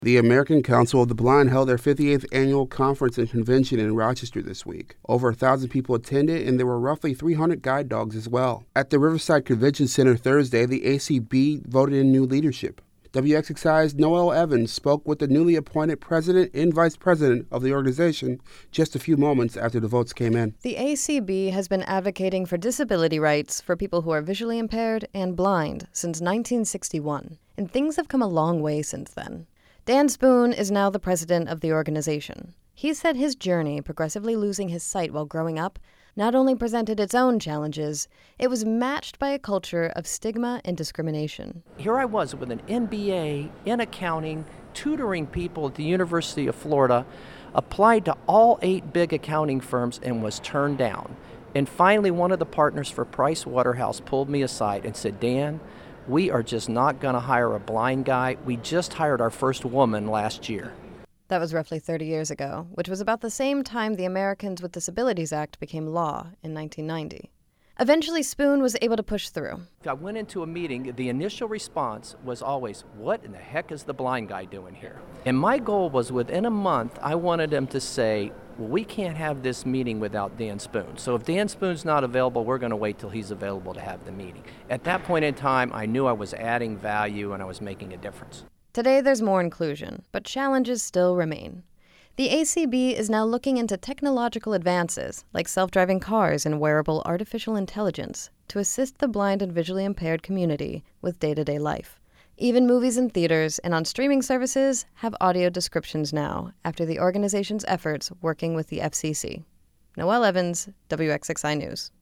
The American Council of the Blind held their 58th annual conference and convention in Rochester this week. Over 1,000 people attended, and there were roughly 300 guide dogs as well. At the Riverside Convention Center Thursday, the ACB voted in new leadership. WXXI's Noel Evans spoke with the newly appointed president and vice president of the organization just a few moments after the votes came in. The ACB has been advocating for disability rights for people who are visually impaired and blind since 1961, and things have come a long way since then. Dan Spoon is now the president of the organization. He said his journey, progressively losing his sight while growing up, not only presented its own challenges, it was matched by a culture of stigma and discrimination. Here I was with an MBA in accounting, tutoring people at the University of Florida, applied to all 8 big accounting firms and was turned down. And finally, one of the partners for Price Waterhouse pulled me aside and said, "Dan, we are just not going to hire a blind guy. We just hired our first woman last year." That was roughly 30 years ago, which was about the same time the Americans with Disabilities Act became law in 1990. Eventually, Spoon was able to push through. I went into a meeting, the initial response was always, "What in the heck is the blind guy doing here?" And my goal was within a month, I wanted them to say, "Well, we can't have this meeting without Dan Spoon. So if Dan Spoon's not available, we're going to wait till he's available to have the meeting." At that point in time, I knew I was adding value and I was making a difference. Today, there's more inclusion, but challenges still remain. The ACB is now looking into technological advances, like self-driving cars and wearable artificial intelligence, to assist the blind and visually impaired community with day-to-day life. Even movies in theaters and on streaming services have audio descriptions now, after the organization's efforts working with the FCC. Noel Evans, WXXI News.